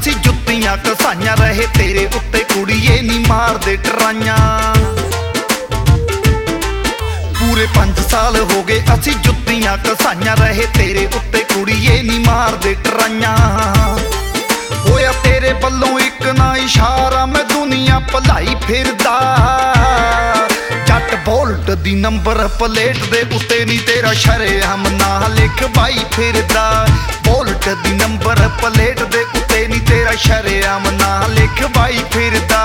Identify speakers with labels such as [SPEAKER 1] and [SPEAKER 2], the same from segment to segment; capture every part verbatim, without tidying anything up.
[SPEAKER 1] असी जुत्तियां घसाइयां रहे तेरे उत्ते कुड़िए नी मारदे टराइयां। पूरे पंज साल हो गए असी जुत्तियां घसाइयां रहे तेरे उत्ते कुड़िए नी मारदे टराइयां। होया तेरे बल्लों एक ना इशारा मैं दुनिया भलाई फिरदा। जट बोल्ट दी नंबर प्लेट दे उत्ते नी तेरा शरेआम ना लिख बाई फिरदा। बोल्ट दी नंबर प्लेट दे उत्ते नी तेरा शरेआम ना लिख बाई फिरदा।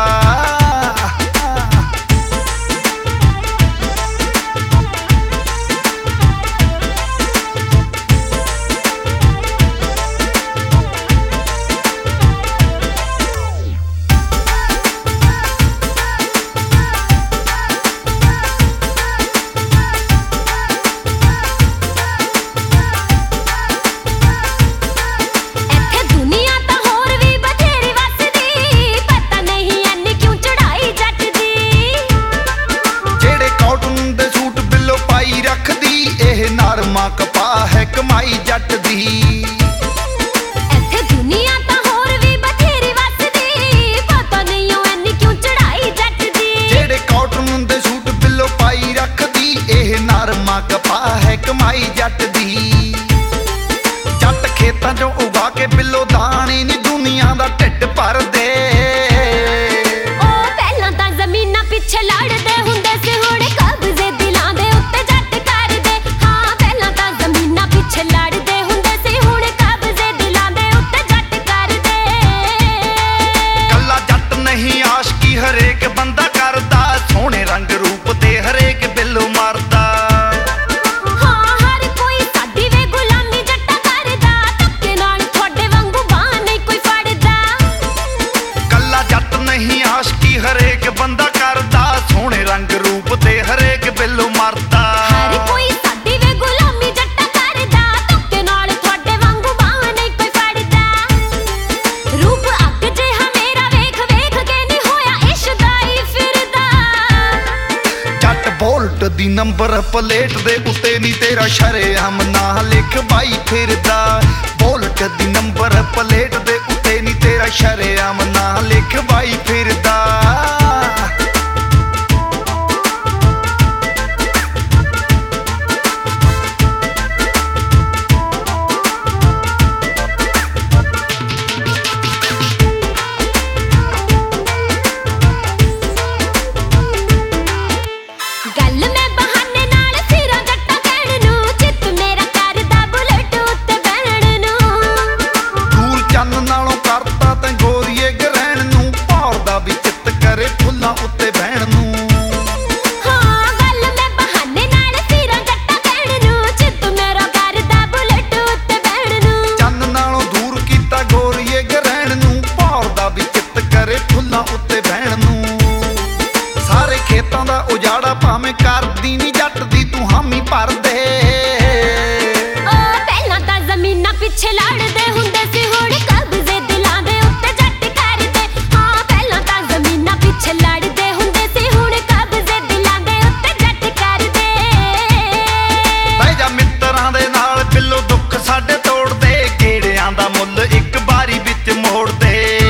[SPEAKER 1] नरमा कपा है कमाई जट दी।
[SPEAKER 2] इत्थे दुनिया तां होर वी बथेरी वसदी पता नहीं ऐनी क्यों चढ़ाई जट दी।
[SPEAKER 1] जेड़े कॉटन दे सूट बिल्लो पाई रखदी एह नरमा कपा है कमाई जट दी। जट खेतां चों उगा के बिल्लो दाने नी दुनिया दा ढिड भरदे।
[SPEAKER 2] ओ पहलां तां ज़मीनां पिछे लड़दे हुंदे सी हुण कब्जे दिलां दे उत्ते जट करदे। हां पहलां तां ज़मीनां पिछे लड़दे हुंदे सी हुण कब्जे दिलां दे उत्ते जट करदे।
[SPEAKER 1] कल्ला जट नहीं आशिकी हरेक बंदा करदा। सोहणे रंग रूप ते हरेक बिल्लो मरदा। हरेक बंदा करदा सोहणे रंग रूप ते हरेक बिल्लो मरदा।
[SPEAKER 2] हर कोई साडी वे गुलामी जट्टा करदा धक्के नाल तुहाडे वांगू बाह नहीं कोई फड़दा। रूप अग जिहा मेरा वेख वेख के नहीं होया इश्क दाई फिरदा।
[SPEAKER 1] जट बोल्ट दी नंबर प्लेट दे उत्ते नी तेरा शरेआम ना लिख बाई फिरदा। बोल्ट दी नंबर प्लेट दे उत्ते नी तेरा शरेआम ना लिख बाई फिरदा। सारे खेतां दा उजाड़ा भावें करदी नी जट दी तू हामी भर दे।
[SPEAKER 2] ओ पहलां तां ज़मीनां पिछे लड़दे हुंदे सी हुण कब्जे दिलां दे उत्ते जट करदे। हां पहलां तां ज़मीनां पिछे लड़दे हुंदे सी हुण कब्जे दिलां दे उत्ते जट करदे।
[SPEAKER 1] बह जा मित्तरां दे नाल बिल्लो दुख साडे तोड़ दे। गेड़ियां दा मुੱਲ एक बारी विच मोड़ दे।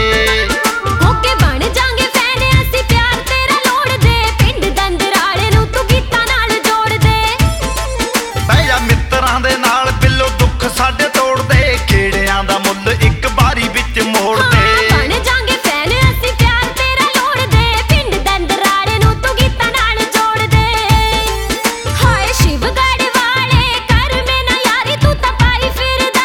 [SPEAKER 1] साडे तोड़ दे गेड़ियां दा मुੱਲ एक बारी विच मोड़ दे।
[SPEAKER 2] बन जांगे फैन असी प्यार तेरा लोड़ दे। पिंड दंदराड़े नूं तू गीतां नाल जोड़ दे। हाय शिवगढ़ वाले कर में ना यारी तू तां पाई फिरदा।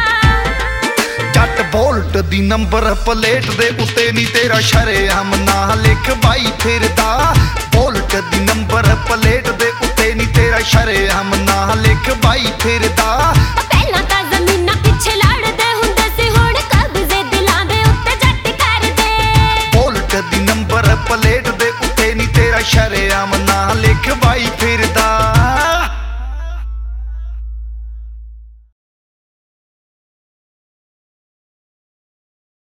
[SPEAKER 1] जट बोल्ट दी नंबर प्लेट दे उत्ते नी तेरा शरेआम ना लिख बाई फिरदा। बोल्ट दी नंबर प्लेट दे उत्ते नी तेरा शरेआम ना लिख बाई फिरदा।